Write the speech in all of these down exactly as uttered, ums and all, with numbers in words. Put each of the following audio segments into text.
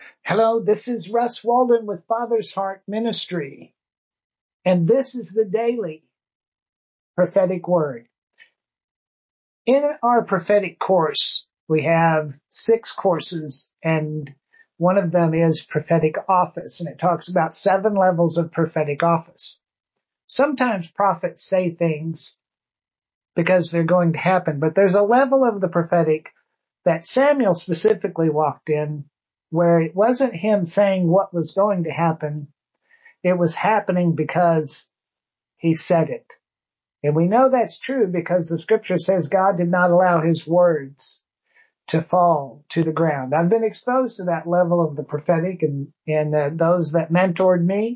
Hello, this is Russ Walden with Father's Heart Ministry, and this is the daily prophetic word. In our prophetic course, we have six courses, and one of them is prophetic office, and it talks about seven levels of prophetic office. Sometimes prophets say things because they're going to happen, but there's a level of the prophetic that Samuel specifically walked in where it wasn't him saying what was going to happen. It was happening because he said it. And we know that's true because the scripture says God did not allow his words to fall to the ground. I've been exposed to that level of the prophetic and, and uh, those that mentored me.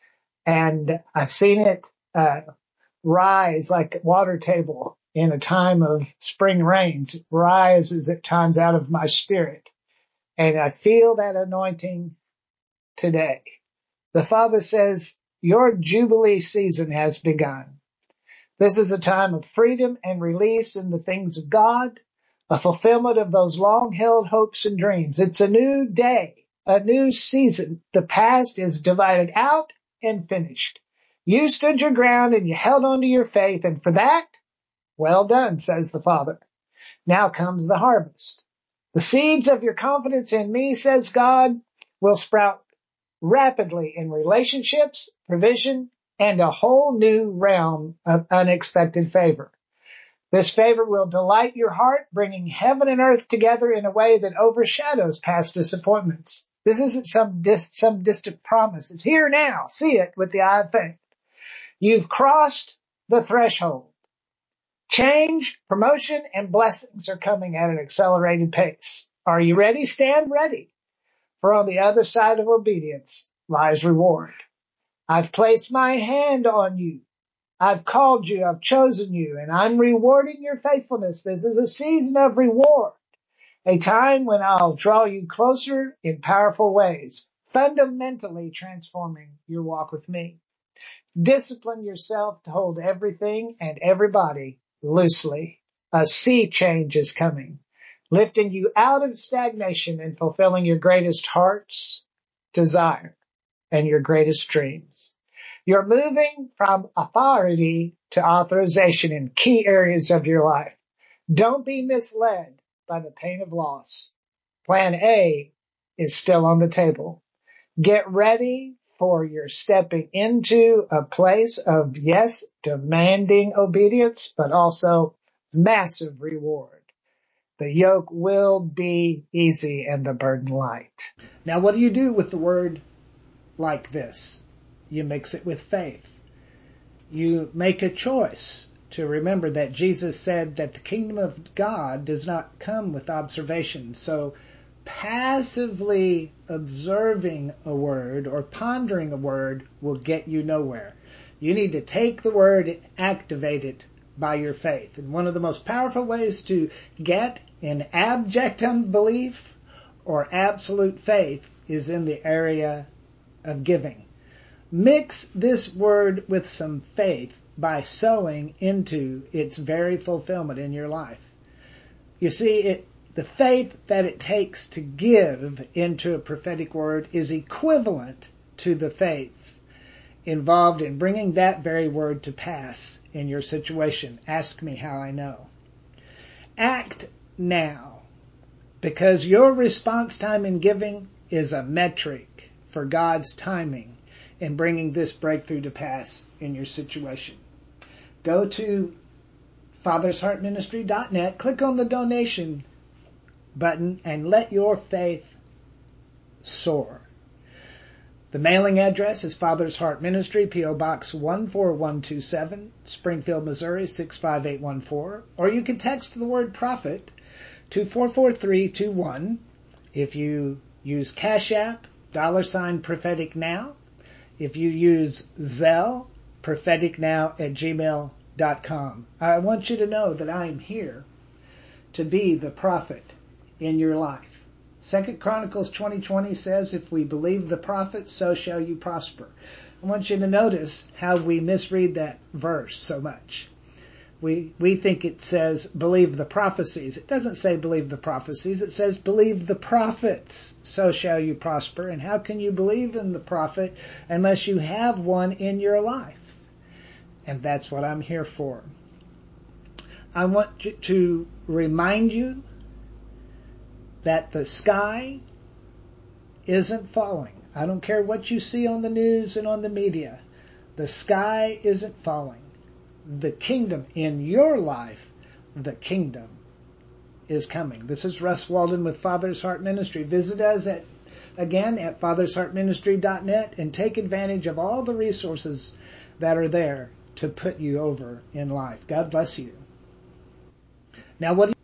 And I've seen it uh, rise like a water table in a time of spring rains. It rises at times out of my spirit. And I feel that anointing today. The Father says, your Jubilee season has begun. This is a time of freedom and release in the things of God, a fulfillment of those long-held hopes and dreams. It's a new day, a new season. The past is divided out and finished. You stood your ground and you held on to your faith, and for that, well done, says the Father. Now comes the harvest. The seeds of your confidence in me, says God, will sprout rapidly in relationships, provision, and a whole new realm of unexpected favor. This favor will delight your heart, bringing heaven and earth together in a way that overshadows past disappointments. This isn't some dis- some distant promise. It's here now. See it with the eye of faith. You've crossed the threshold. Change, promotion, and blessings are coming at an accelerated pace. Are you ready? Stand ready. For on the other side of obedience lies reward. I've placed my hand on you. I've called you. I've chosen you, and I'm rewarding your faithfulness. This is a season of reward, a time when I'll draw you closer in powerful ways, fundamentally transforming your walk with me. Discipline yourself to hold everything and everybody loosely. A sea change is coming, lifting you out of stagnation and fulfilling your greatest heart's desire and your greatest dreams. You're moving from authority to authorization in key areas of your life. Don't be misled by the pain of loss. Plan A is still on the table. Get ready for your stepping into a place of, yes, demanding obedience, but also massive reward. The yoke will be easy and the burden light. Now, what do you do with the word like this? You mix it with faith. You make a choice to remember that Jesus said that the kingdom of God does not come with observation. So passively observing a word or pondering a word will get you nowhere. You need to take the word and activate it by your faith. And one of the most powerful ways to get in abject unbelief or absolute faith is in the area of giving. Mix this word with some faith by sowing into its very fulfillment in your life. You see, it, the faith that it takes to give into a prophetic word is equivalent to the faith involved in bringing that very word to pass in your situation. Ask me how I know. Act now, because your response time in giving is a metric for God's timing in bringing this breakthrough to pass in your situation. Go to fathers heart ministry dot net, click on the donation button, and let your faith soar. The mailing address is Father's Heart Ministry, P O Box one four one two seven, Springfield, Missouri six five eight one four, or you can text the word prophet to four four three two one. If you use Cash App, dollar sign prophetic now. If you use Zelle, propheticnow at gmail dot com. I want you to know that I am here to be the prophet in your life. Second Chronicles twenty twenty says, if we believe the prophet, so shall you prosper. I want you to notice how we misread that verse so much. We we think it says believe the prophecies. It doesn't say believe the prophecies. It says believe the prophets, so shall you prosper. And how can you believe in the prophet unless you have one in your life? And that's what I'm here for. I want to remind you that the sky isn't falling. I don't care what you see on the news and on the media. The sky isn't falling. The kingdom in your life, the kingdom is coming. This is Russ Walden with Father's Heart Ministry. Visit us at again at fathers heart ministry dot net and take advantage of all the resources that are there to put you over in life. God bless you. Now, what do you